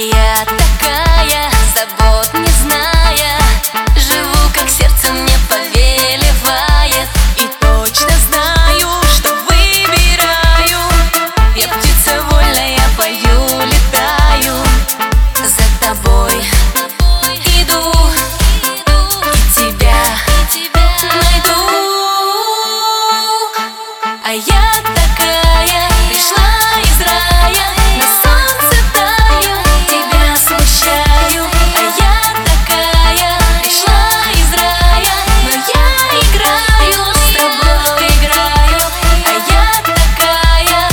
я такая, забот не зная, живу, как сердце мне повелевает. И точно знаю, что выбираю. Я птица вольная, пою, летаю. За тобой иду, и тебя найду. А я такая, пришла из рая, на солнце таю, тебя смущаю. А я такая, пришла из рая, но я играю, с тобой играю. А я такая,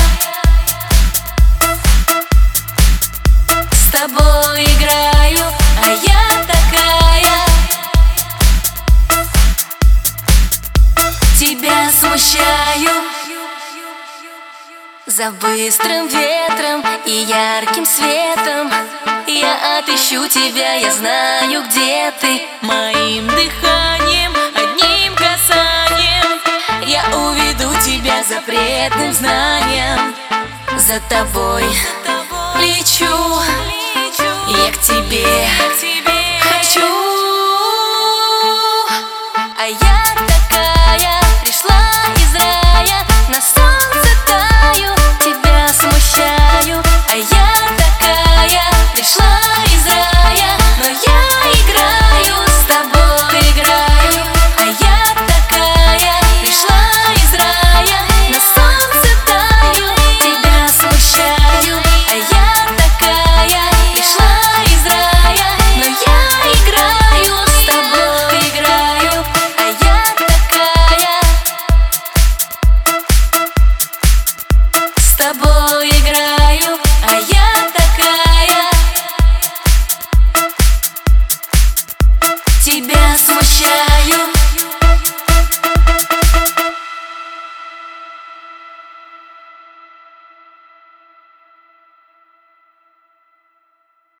с тобой играю. А я такая, тебя смущаю. За быстрым ветром и ярким светом я отыщу тебя, я знаю, где ты. Моим дыханием, одним касанием я уведу тебя запретным знанием. За тобой лечу, я к тебе хочу. А я такая, пришла из рая, на солнце таю, тебя смущаю. А я такая, пришла из рая, но я играю, с тобой играю. А я такая, пришла из рая, на солнце таю, тебя смущаю. А я такая, пришла из рая, но я играю, с тобой играю. А я такая, с тобой играю. А я такая, тебя